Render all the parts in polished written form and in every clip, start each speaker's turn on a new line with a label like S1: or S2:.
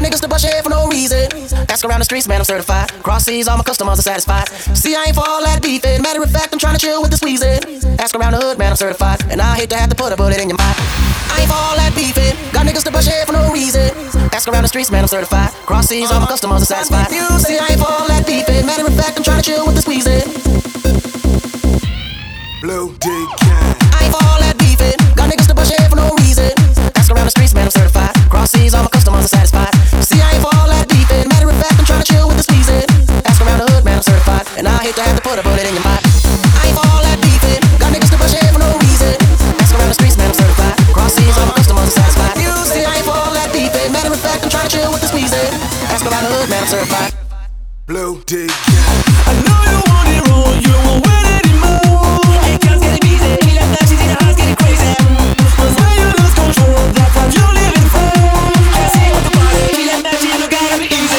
S1: niggas to bust your head for no reason. Ask around the streets, man, I'm certified. Cross seas, all my customers are satisfied. See, I ain't for all that beefing. Matter of fact, I'm trying to chill with the squeezing. Ask around the hood, man, I'm certified. And I hate to have to put a bullet in your mind. I ain't for all that beefing. Got niggas to bust your head for no reason. Ask around the streets, man, I'm certified. Cross seas, all my customers are satisfied. See, I ain't for all that beefing. Matter of fact, I'm trying to chill with the squeezing.
S2: Blue Dick Gang.
S1: I ain't for all that beefing. Got niggas to bust your head for no reason. Ask around the streets, man, I'm certified. Cross seas, all my customers are satisfied. See, I ain't for all that beefing. Matter of fact, I'm trying to chill with the squeezing. Ask around the hood, man, I'm certified. And I hate to have to put a bullet in your mind. I ain't for all that beefing. Got niggas to bust your head for no reason. Ask around the streets, man, I'm certified. Cross seas, all my customers are satisfied. See, I ain't for all that beefing. Matter of fact, I'm trying to chill with the squeezing. Ask around the hood, man, I'm certified.
S2: Blue Dick Gang.
S3: I know you want it wrong, you won't win anymore. Hey, girls get it easy, he left that shit in the house, get it crazy. Cause when you lose control, that's what you living for. Can't see what the party, he left that shit, look gotta be easy.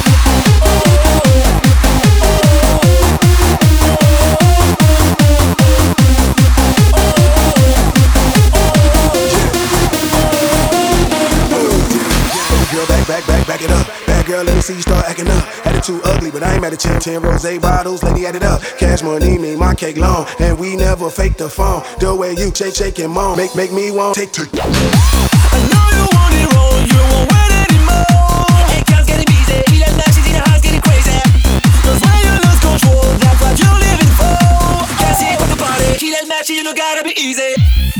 S2: Back it up. Bad girl, let me see you start acting up. Attitude ugly, but I ain't mad at you. 10 rosé bottles, lady, add it up. Cash money, me, my cake long. And we never fake the phone. The way you shake and moan. Make me want take.
S3: I know you want it wrong, you won't win anymore. Hey, girls get it easy, he left that shit in the house, get it crazy. Cause when you lose control, that's what you living for. Can't see what the party, he left that shit, look gotta be easy.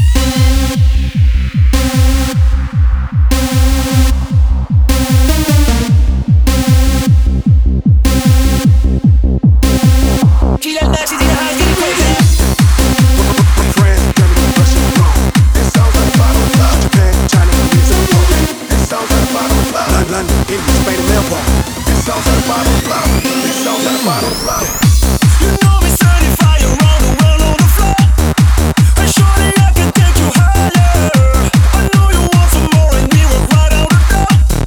S3: He left that shit in the house, get it crazy.
S2: France, Germany, Russia, Rome. This sounds like a bottle of love. Japan, China, Korea, Singapore. This sounds like a bottle of love. London, India, Spain, and Melbourne. This sounds like a bottle of love. This sounds like a bottle of love.
S3: You know me certified around the world on the floor. And surely I can take you higher. I know you want some more and we will right out the door.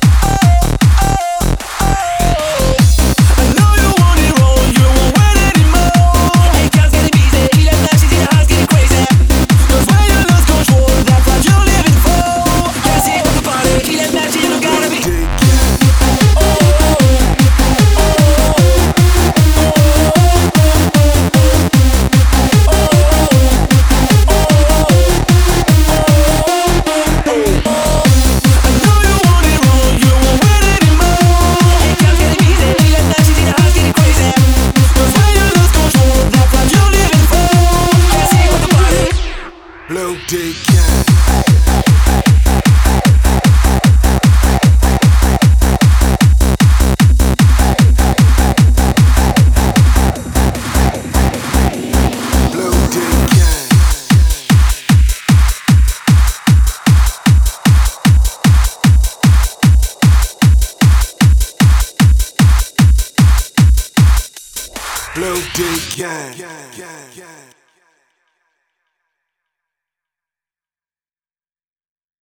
S3: I know you want it wrong, you won't win anymore. Hey, girls get it easy, he left that shit in the house, get it crazy. Cause when you lose control, that's what you living for. Can't see what the party, he left that shit, you gotta be.
S2: Blue Dick Gang. Blue Dick Gang. Blue Dick Gang.